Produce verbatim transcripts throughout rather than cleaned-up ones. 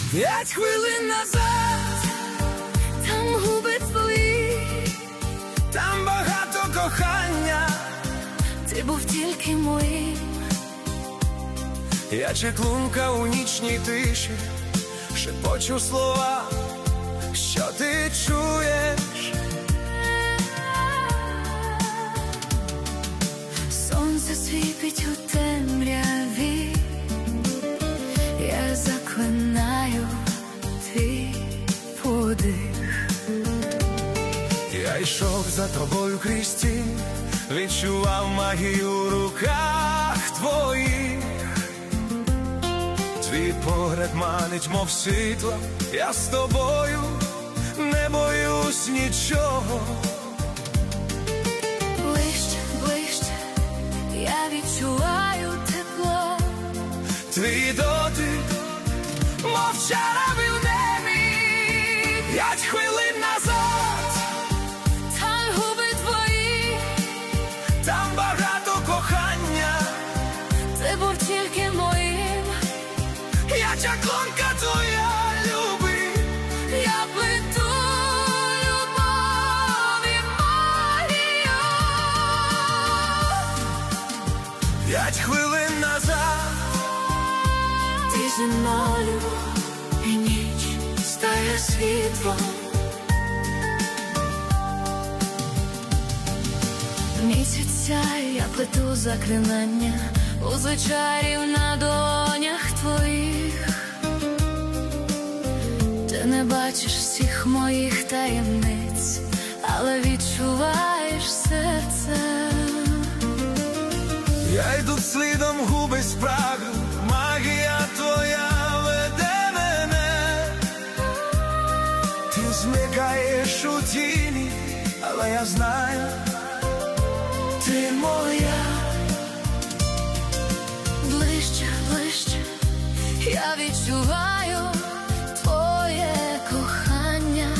П'ять хвилин назад, там губи твої, там багато кохання, ти був тільки моїм. Я чаклунка у нічній тиші, шепочу слова, що ти чуєш. Сонце світить у темряві, я заклинаю твій подих. Я йшов за тобою крізь тінь, відчував магію у руках твоїх. Твій погляд манить, мов світло, я з тобою не боюсь нічого. Ближче, ближче, я відчуваю тепло. Твій дотик, мов чарами в небі. П'ять хвилин назад, там губи твої, там багато кохання, ти був тільки моїм. я чаклунка твоя, люби, Я плету любов і магію. п'ять хвилин назад, Ти зі мною, і ніч стає світлом. Місяць сяє, я плету заклинання у звичарів на долонях твоїх. Ти не бачиш всіх моїх таємниць, але відчуваєш серцем. я йду слідом, губи спрагу, магія твоя веде мене. Ти зникаєш у тіні, але я знаю, ти моя. Ближче, ближче, я відчуваю твоє кохання.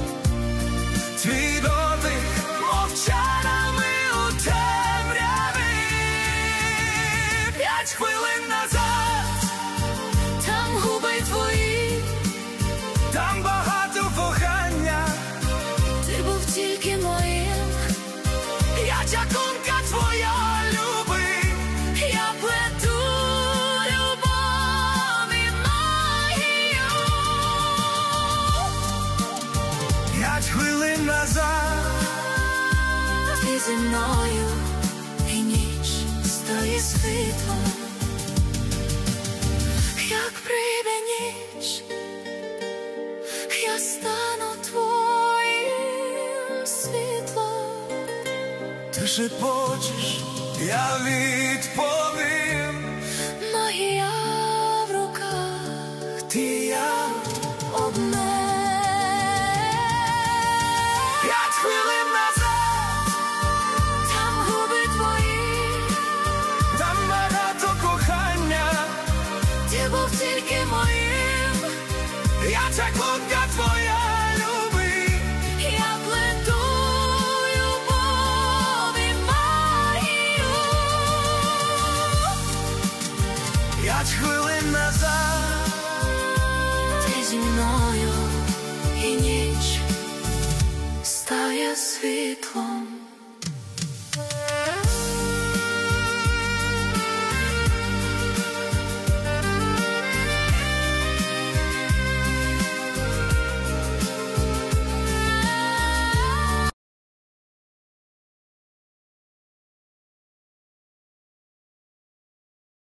Твій дотик, мов чарами у темряві. П'ять хвилин назад, Там губи твої, там багато кохання, ти був тільки моїм. я чаклунка твоя, люби, Я плету любов і магію. п'ять хвилин назад, Ти зі мною, і ніч стає світлом. Як прийде ніч, я стану твоїм світлом. ти шепочеш, я відповім.